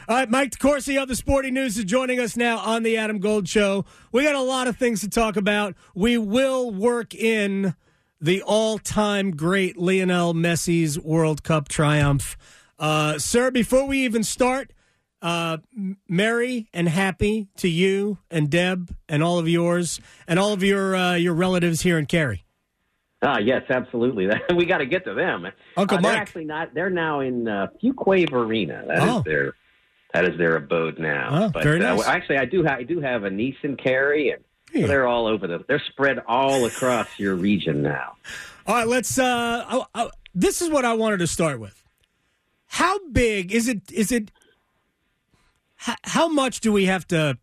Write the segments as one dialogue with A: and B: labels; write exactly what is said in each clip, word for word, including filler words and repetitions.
A: All right, Mike DeCourcy of the Sporting News is joining us now on the Adam Gold Show. We got a lot of things to talk about. We will work in the all-time great Lionel Messi's World Cup triumph. Uh, sir, before we even start, uh, merry and happy to you and Deb and all of yours and all of your uh, your relatives here in Cary.
B: Ah, yes, absolutely. We got to get to them.
A: Uncle
B: uh,
A: Mike.
B: They're actually not. They're now in uh, Fuquay Arena. That
A: oh.
B: is their that is their abode now.
A: Oh,
B: but,
A: very nice.
B: Uh, actually, I do. Ha- I do have a niece in Cary, and
A: yeah.
B: so they're all over the. They're spread all across your region now.
A: All right, let's. Uh, I, I, this is what I wanted to start with. How big is it? Is it? How, how much do we have to?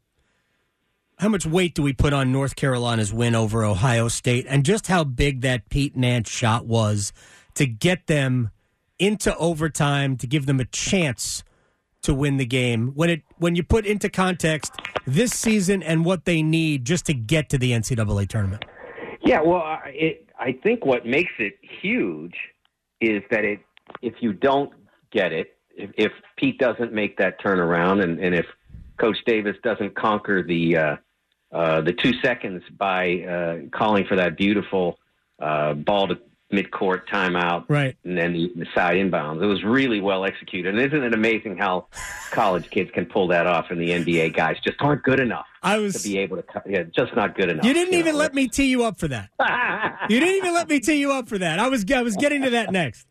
A: How much weight do we put on North Carolina's win over Ohio State, and just how big that Pete Nance shot was to get them into overtime, to give them a chance to win the game? When it when you put into context this season and what they need just to get to the N C double A tournament.
B: Yeah, well, it, I think what makes it huge is that it if you don't get it, if, if Pete doesn't make that turnaround, and, and if Coach Davis doesn't conquer the uh, uh, the two seconds by uh, calling for that beautiful uh, ball to midcourt timeout,
A: right,
B: and then the, the side inbounds. It was really well executed. And isn't it amazing how college kids can pull that off, and the N B A guys just aren't good enough
A: I was,
B: to be able to – yeah, just not good enough.
A: You didn't
B: you
A: even
B: know?
A: let me tee you up for that. You didn't even let me tee you up for that. I was I was getting to that next.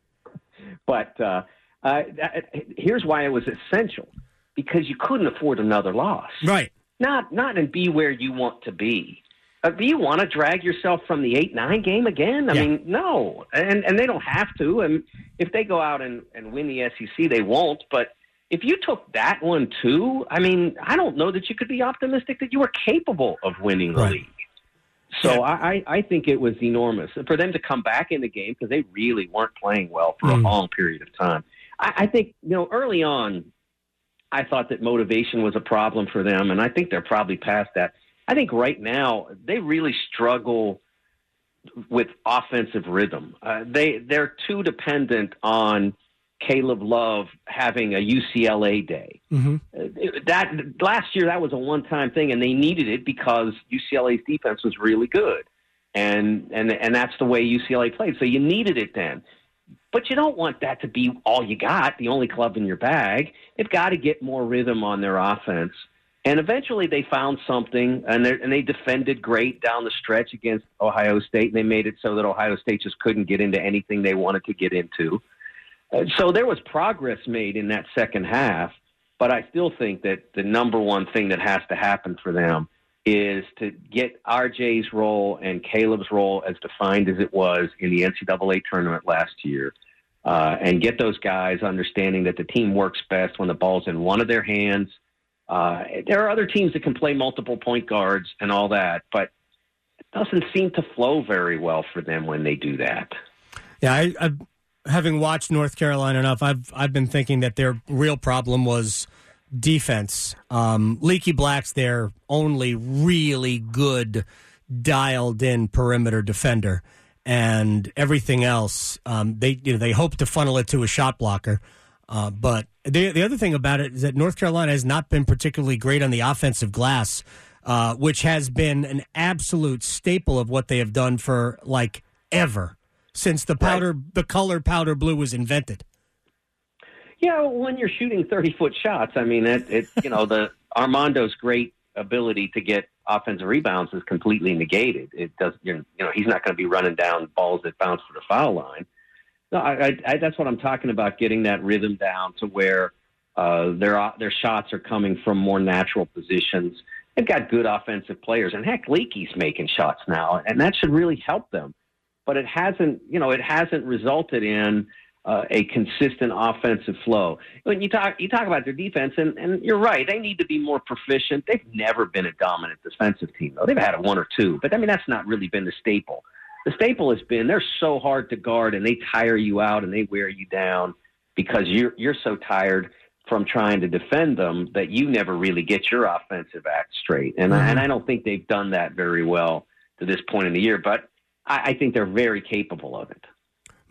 B: But uh, uh, here's why it was essential. Because you couldn't afford another loss.
A: Right.
B: Not not and be where you want to be. Uh, do you want to drag yourself from the eight nine game again? I
A: yeah.
B: mean, no. And and they don't have to. And if they go out and, and win the S E C, they won't. But if you took that one too, I mean, I don't know that you could be optimistic that you were capable of winning the
A: right.
B: league. So
A: yeah.
B: I, I think it was enormous. For them to come back in the game, because they really weren't playing well for
A: mm.
B: a long period of time. I, I think, you know, early on, I thought that motivation was a problem for them, and I think they're probably past that. I think right now they really struggle with offensive rhythm. Uh, they, they're too dependent on Caleb Love having a U C L A day.
A: Mm-hmm.
B: Uh, that last year, that was a one-time thing, and they needed it because U C L A's defense was really good, and and and that's the way U C L A played. So you needed it then. But you don't want that to be all you got, the only club in your bag. They've got to get more rhythm on their offense. And eventually they found something, and, and they defended great down the stretch against Ohio State, and they made it so that Ohio State just couldn't get into anything they wanted to get into. Uh, so there was progress made in that second half, but I still think that the number one thing that has to happen for them is to get R J's role and Caleb's role as defined as it was in the N C double A tournament last year, uh, and get those guys understanding that the team works best when the ball's in one of their hands. Uh, there are other teams that can play multiple point guards and all that, but it doesn't seem to flow very well for them when they do that.
A: Yeah, I, I've, having watched North Carolina enough, I've I've been thinking that their real problem was defense. Um, Leaky Black's their only really good, dialed-in perimeter defender, and everything else um, they you know they hope to funnel it to a shot blocker. Uh, but the the other thing about it is that North Carolina has not been particularly great on the offensive glass, uh, which has been an absolute staple of what they have done for like ever since the powder right. the color powder blue was invented.
B: Yeah, when you're shooting thirty-foot shots, I mean, it, it you know, the Armando's great ability to get offensive rebounds is completely negated. It does, you know, he's not going to be running down balls that bounce to the foul line. No, I, I, I, that's what I'm talking about, getting that rhythm down to where uh, their their shots are coming from more natural positions. They've got good offensive players, and heck, Leakey's making shots now, and that should really help them. But it hasn't, you know, it hasn't resulted in Uh, a consistent offensive flow. When you talk, you talk about their defense, and, and you're right. They need to be more proficient. They've never been a dominant defensive team, though. They've had a one or two, but I mean that's not really been the staple. The staple has been they're so hard to guard, and they tire you out, and they wear you down because you're you're so tired from trying to defend them that you never really get your offensive act straight. And mm-hmm. I, and I don't think they've done that very well to this point in the year, but I, I think they're very capable of it.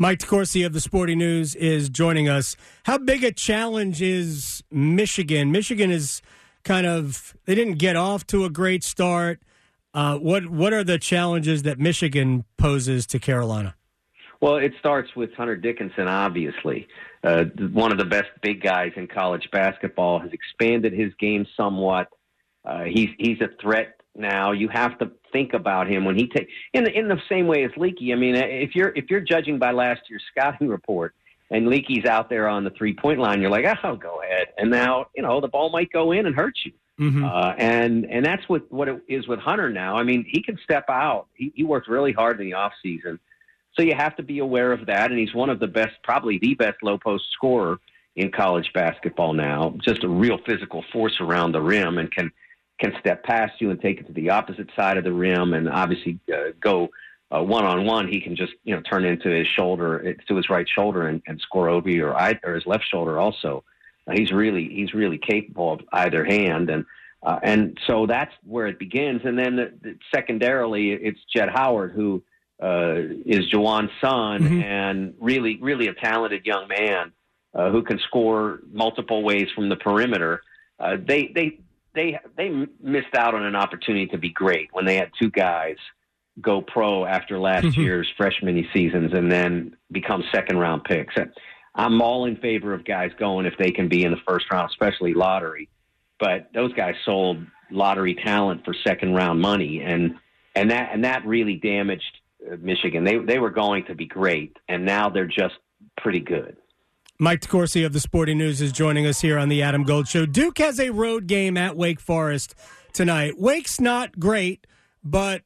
A: Mike DeCourcy of the Sporting News is joining us. How big a challenge is Michigan? Michigan is kind of, they didn't get off to a great start. Uh, what what are the challenges that Michigan poses to Carolina?
B: Well, it starts with Hunter Dickinson, obviously. Uh, one of the best big guys in college basketball, has expanded his game somewhat. Uh, he's he's a threat now. You have to think about him when he takes in the, in the same way as Leaky. I mean, if you're if you're judging by last year's scouting report and Leaky's out there on the three point line, you're like, oh, go ahead. And now you know the ball might go in and hurt you. Mm-hmm. Uh, and and that's what what it is with Hunter now. I mean, he can step out. He, he worked really hard in the off season. So you have to be aware of that, and he's one of the best, probably the best low-post scorer in college basketball now. Just a real physical force around the rim, and can can step past you and take it to the opposite side of the rim, and obviously uh, go uh, one-on-one. He can just you know turn into his shoulder, to his right shoulder, and, and score over you, or, or his left shoulder also. Uh, he's really he's really capable of either hand, and uh, and so that's where it begins. And then the, the, secondarily, it's Jett Howard, who Uh, is Juwan's son, mm-hmm. and really, really a talented young man uh, who can score multiple ways from the perimeter. Uh, they, they, they, they missed out on an opportunity to be great when they had two guys go pro after last mm-hmm. year's freshman seasons and then become second round picks. I'm all in favor of guys going if they can be in the first round, especially lottery. But those guys sold lottery talent for second round money, and and that and that really damaged Michigan. They they were going to be great, and now they're just pretty good.
A: Mike DeCourcy of the Sporting News is joining us here on the Adam Gold Show. Duke has a road game at Wake Forest tonight. Wake's not great, but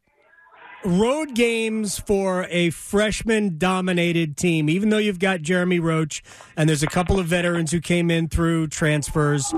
A: road games for a freshman-dominated team, even though you've got Jeremy Roach and there's a couple of veterans who came in through transfers,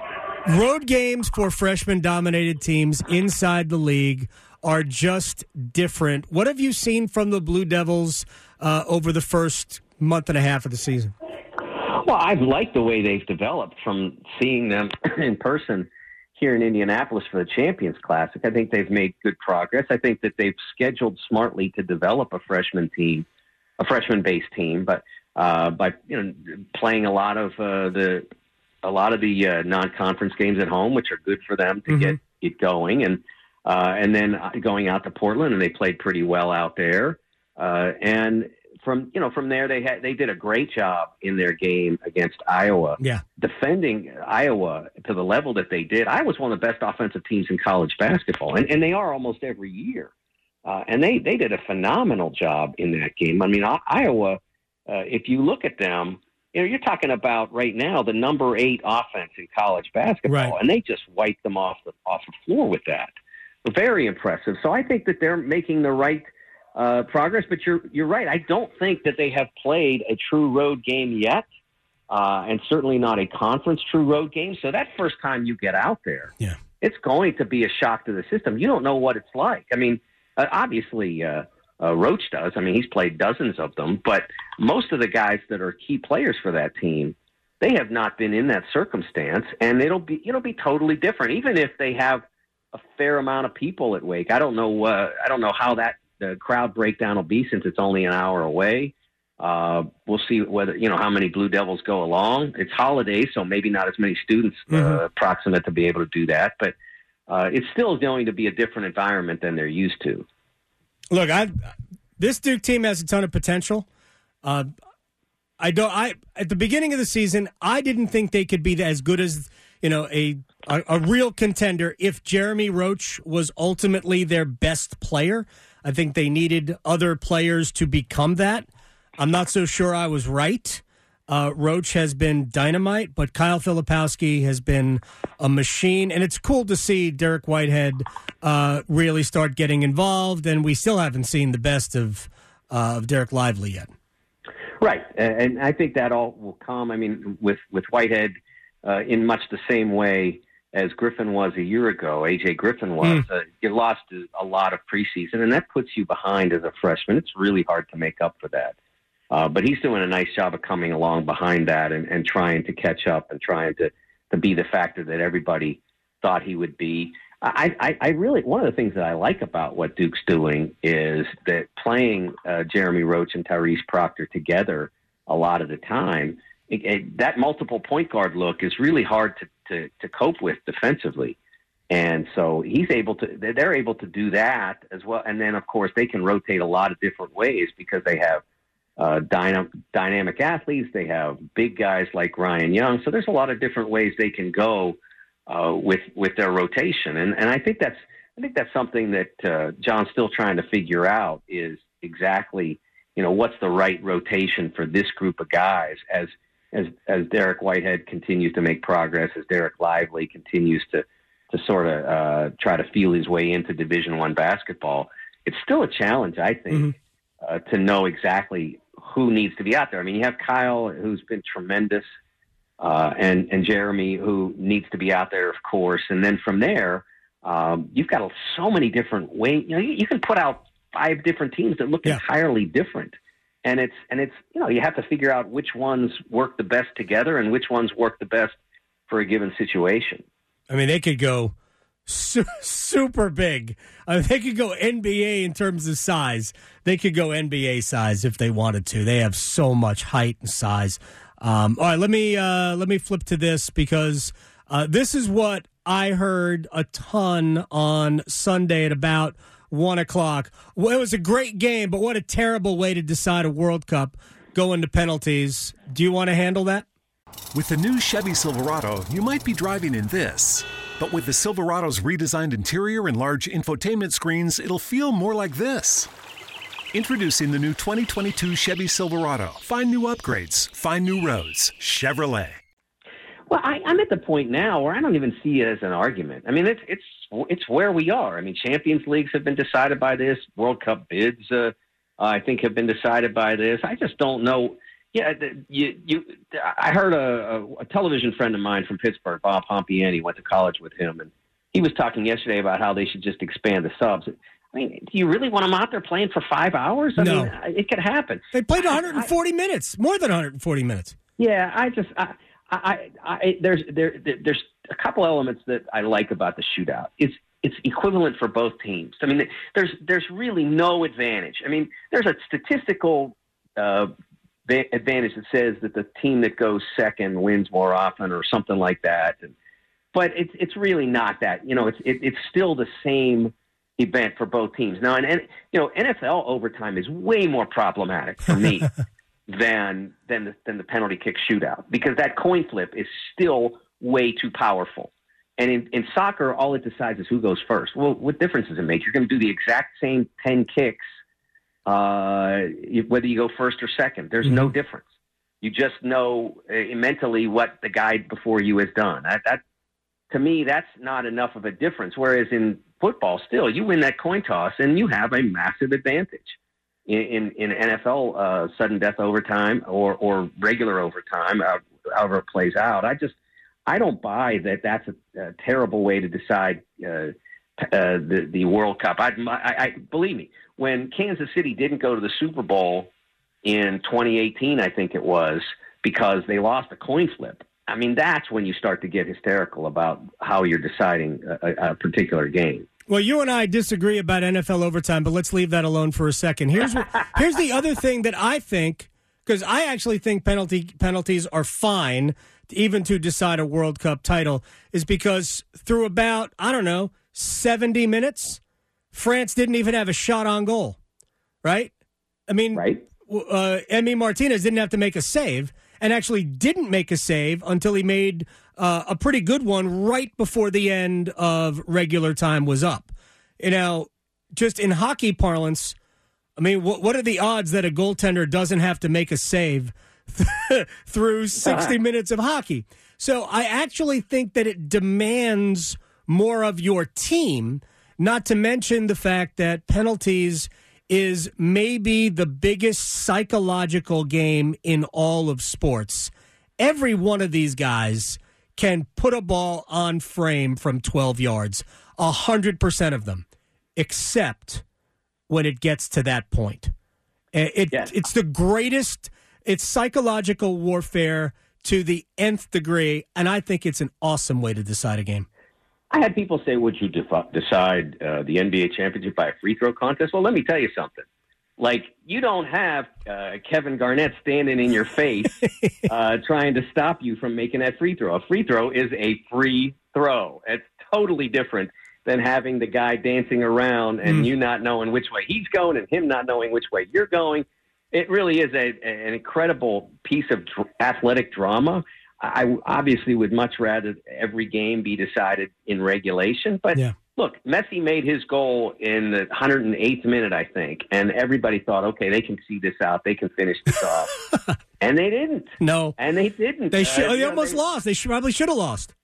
A: road games for freshman-dominated teams inside the league are just different. What have you seen from the Blue Devils uh, over the first month and a half of the season?
B: Well, I've liked the way they've developed from seeing them in person here in Indianapolis for the Champions Classic. I think they've made good progress. I think that they've scheduled smartly to develop a freshman team, a freshman-based team, but uh, by you know playing a lot of uh, the a lot of the uh, non-conference games at home, which are good for them to mm-hmm. get get going, and. Uh, and then going out to Portland, and they played pretty well out there. Uh, and from you know from there, they had they did a great job in their game against Iowa,
A: yeah.
B: defending Iowa to the level that they did. Iowa's one of the best offensive teams in college basketball, and, and they are almost every year. Uh, and they they did a phenomenal job in that game. I mean, Iowa, uh, if you look at them, you know, you're talking about right now the number eight offense in college basketball,
A: right.
B: and they just wiped them off the off the floor with that. Very impressive. So I think that they're making the right uh, progress, but you're you're right. I don't think that they have played a true road game yet, uh, and certainly not a conference true road game. So that first time you get out there,
A: yeah.
B: it's going to be a shock to the system. You don't know what it's like. I mean, uh, obviously uh, uh, Roach does. I mean, he's played dozens of them, but most of the guys that are key players for that team, they have not been in that circumstance, and it'll be it'll be totally different, even if they have a fair amount of people at Wake. I don't know. Uh, I don't know how that the crowd breakdown will be since it's only an hour away. Uh, we'll see whether you know how many Blue Devils go along. It's holidays, so maybe not as many students uh, mm-hmm. proximate to be able to do that. But uh, it's still going to be a different environment than they're used to.
A: Look, I this Duke team has a ton of potential. Uh, I don't. I at the beginning of the season, I didn't think they could be as good as you know a. A, a real contender if Jeremy Roach was ultimately their best player. I think they needed other players to become that. I'm not so sure I was right. Uh, Roach has been dynamite, but Kyle Filipowski has been a machine, and it's cool to see Derek Whitehead uh, really start getting involved, and we still haven't seen the best of, uh, of Derek Lively yet.
B: Right, and I think that all will come. I mean, with, with Whitehead uh, in much the same way as Griffin was a year ago, A J Griffin was. Mm. Uh, you lost a lot of preseason, and that puts you behind as a freshman. It's really hard to make up for that. Uh, but he's doing a nice job of coming along behind that and, and trying to catch up and trying to, to be the factor that everybody thought he would be. I, I, I really, one of the things that I like about what Duke's doing is that playing uh, Jeremy Roach and Tyrese Proctor together a lot of the time, it, it, that multiple point guard look is really hard to, to, to cope with defensively. And so he's able to, they're able to do that as well. And then, of course, they can rotate a lot of different ways because they have uh, dynam- dynamic athletes. They have big guys like Ryan Young. So there's a lot of different ways they can go uh, with with their rotation. And and I think that's I think that's something that uh, John's still trying to figure out is exactly, you know, what's the right rotation for this group of guys as as as Derek Whitehead continues to make progress, as Derek Lively continues to to sort of uh, try to feel his way into Division One basketball. It's still a challenge, I think, mm-hmm. uh, to know exactly who needs to be out there. I mean, you have Kyle, who's been tremendous, uh, and, and Jeremy, who needs to be out there, of course. And then from there, um, you've got so many different ways. You know, you, you can put out five different teams that look yeah. entirely different. And it's, and it's, you know, you have to figure out which ones work the best together and which ones work the best for a given situation.
A: I mean, they could go su- super big. I mean, they could go N B A in terms of size. They could go N B A size if they wanted to. They have so much height and size. Um, all right, let me uh, let me flip to this because uh, this is what I heard a ton on Sunday at about one o'clock. Well, it was a great game, but what a terrible way to decide a World Cup, going to penalties. Do you want to handle that?
C: With the new Chevy Silverado, you might be driving in this. But with the Silverado's redesigned interior and large infotainment screens, it'll feel more like this. Introducing the new twenty twenty-two Chevy Silverado. Find new upgrades. Find new roads. Chevrolet.
B: Well, I, I'm at the point now where I don't even see it as an argument. I mean, it's it's it's where we are. I mean, Champions Leagues have been decided by this. World Cup bids, uh, I think, have been decided by this. I just don't know. Yeah, you, you, I heard a, a, a television friend of mine from Pittsburgh, Bob Pompiani, went to college with him, and he was talking yesterday about how they should just expand the subs. I mean, do you really want them out there playing for five hours? I
A: no.
B: mean, it could happen.
A: They played one hundred forty I, minutes, more than one hundred forty minutes.
B: Yeah, I just, I, I, I, there's, there, there's a couple elements that I like about the shootout. It's, it's equivalent for both teams. I mean, there's, there's really no advantage. I mean, there's a statistical uh, advantage that says that the team that goes second wins more often or something like that. And, but it's it's really not that. You know, it's it, it's still the same event for both teams. Now, and, and you know, N F L overtime is way more problematic for me than than the, than the penalty kick shootout because that coin flip is still way too powerful. And in, in soccer, all it decides is who goes first. Well, what difference does it make? You're going to do the exact same ten kicks. Uh, whether you go first or second, there's mm-hmm. no difference. You just know uh, mentally what the guy before you has done. That, that, to me, that's not enough of a difference. Whereas in football, still, you win that coin toss and you have a massive advantage. In in, in N F L, uh, sudden death overtime or or regular overtime, however it plays out. I just I don't buy that. That's a, a terrible way to decide uh, uh, the the World Cup. I, I, I believe me. When Kansas City didn't go to the Super Bowl in twenty eighteen, I think it was, because they lost a coin flip. I mean, that's when you start to get hysterical about how you're deciding a, a particular game.
A: Well, you and I disagree about N F L overtime, but let's leave that alone for a second. Here's what, here's the other thing that I think, because I actually think penalty penalties are fine, even to decide a World Cup title, is because through about, I don't know, seventy minutes, France didn't even have a shot on goal, right? I mean,
B: right.
A: uh, Emi Martinez didn't have to make a save and actually didn't make a save until he made uh, a pretty good one right before the end of regular time was up. You know, just in hockey parlance, I mean, what, what are the odds that a goaltender doesn't have to make a save through sixty minutes of hockey? So I actually think that it demands more of your team. Not to mention the fact that penalties is maybe the biggest psychological game in all of sports. Every one of these guys can put a ball on frame from twelve yards, one hundred percent of them, except when it gets to that point. It,
B: yes.
A: It's the greatest, it's psychological warfare to the nth degree, and I think it's an awesome way to decide a game.
B: I had people say, would you def- decide uh, the N B A championship by a free throw contest? Well, let me tell you something. Like, you don't have uh, Kevin Garnett standing in your face uh, trying to stop you from making that free throw. A free throw is a free throw. It's totally different than having the guy dancing around and mm. you not knowing which way he's going and him not knowing which way you're going. It really is a, an incredible piece of dr- athletic drama. I obviously would much rather every game be decided in regulation. But, yeah. look, Messi made his goal in the one hundred eighth minute, I think, and everybody thought, okay, they can see this out. They can finish this off. And they didn't.
A: No.
B: And they didn't.
A: They, should,
B: uh,
A: they almost know, they, lost. They should, probably should have lost.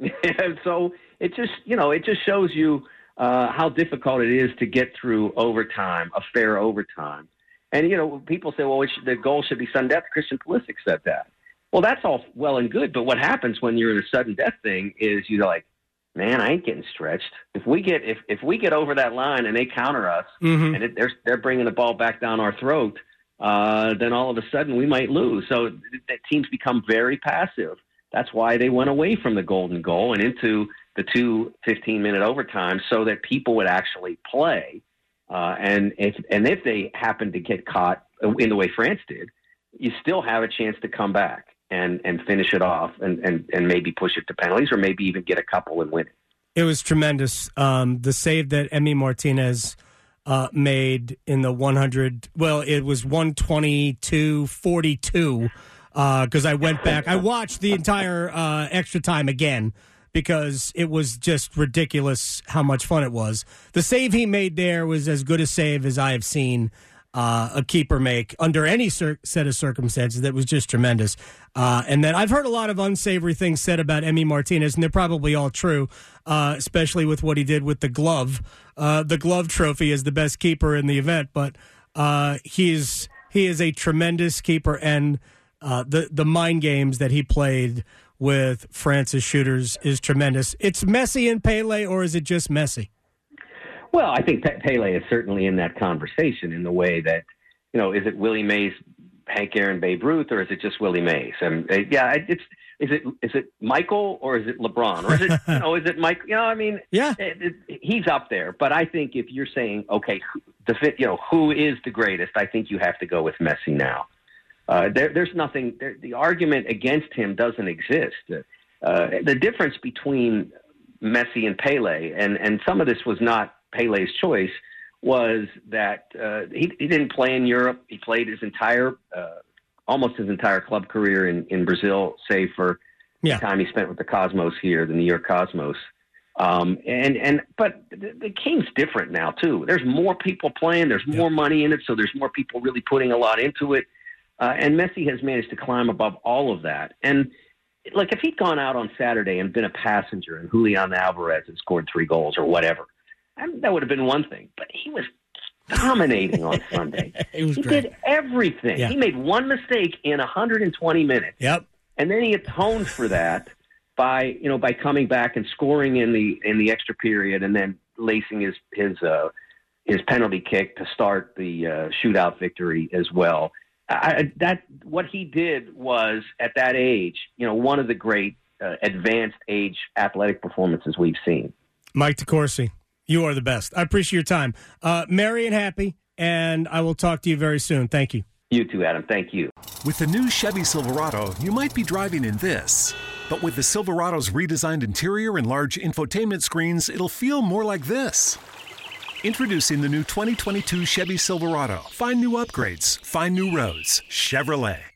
B: So it just, you know, it just shows you uh, how difficult it is to get through overtime, a fair overtime. And, you know, people say, well, it should, the goal should be sudden death. Christian Pulisic said that. Well, that's all well and good, but what happens when you're in a sudden death thing is you're like, man, I ain't getting stretched. If we get if, if we get over that line and they counter us mm-hmm. and it, they're they're bringing the ball back down our throat, uh, then all of a sudden we might lose. So the teams become very passive. That's why they went away from the golden goal and into the two fifteen-minute overtimes so that people would actually play. Uh, and if and if they happen to get caught in the way France did, you still have a chance to come back and, and finish it off and, and, and maybe push it to penalties or maybe even get a couple and win it.
A: It was tremendous. Um, the save that Emi Martinez uh, made in the one hundred, well, it was one twenty-two forty-two because uh, I went back. I watched the entire uh, extra time again because it was just ridiculous how much fun it was. The save he made there was as good a save as I have seen Uh, a keeper make under any cir- set of circumstances. That was just tremendous. Uh, and then I've heard a lot of unsavory things said about Emi Martinez, and they're probably all true, uh, especially with what he did with the glove. Uh, the glove trophy is the best keeper in the event, but uh, he is he is a tremendous keeper, and uh, the the mind games that he played with France's shooters is tremendous. It's Messi and Pele, or is it just Messi?
B: Well, I think Pe- Pele is certainly in that conversation in the way that, you know, is it Willie Mays, Hank Aaron, Babe Ruth, or is it just Willie Mays? And uh, yeah, it's is it is it Michael or is it LeBron or is it you know is it Mike? You know, I mean,
A: yeah,
B: it, it, he's up there. But I think if you're saying okay, who, the fit, you know, who is the greatest? I think you have to go with Messi now. Uh, there, there's nothing. There, the argument against him doesn't exist. Uh, the difference between Messi and Pele, and and some of this was not Pele's choice, was that uh, he, he didn't play in Europe. He played his entire, uh, almost his entire club career in, in Brazil, save for yeah. the time he spent with the Cosmos here, the New York Cosmos. Um, and, and, but the, the game's different now too. There's more people playing. There's more yeah. money in it. So there's more people really putting a lot into it. Uh, and Messi has managed to climb above all of that. And look, if he'd gone out on Saturday and been a passenger and Julian Alvarez had scored three goals or whatever, I mean, that would have been one thing, but he was dominating on Sunday.
A: It was
B: he
A: great.
B: did everything.
A: Yeah.
B: He made one mistake in one hundred twenty minutes.
A: Yep.
B: And then he atoned for that by, you know, by coming back and scoring in the in the extra period and then lacing his his uh, his penalty kick to start the uh, shootout victory as well. I, that what he did was at that age, you know, one of the great uh, advanced age athletic performances we've seen.
A: Mike DeCourcy. You are the best. I appreciate your time. Uh, merry and happy, and I will talk to you very soon. Thank you.
B: You too, Adam. Thank you.
C: With the new Chevy Silverado, you might be driving in this. But with the Silverado's redesigned interior and large infotainment screens, it'll feel more like this. Introducing the new twenty twenty-two Chevy Silverado. Find new upgrades. Find new roads. Chevrolet.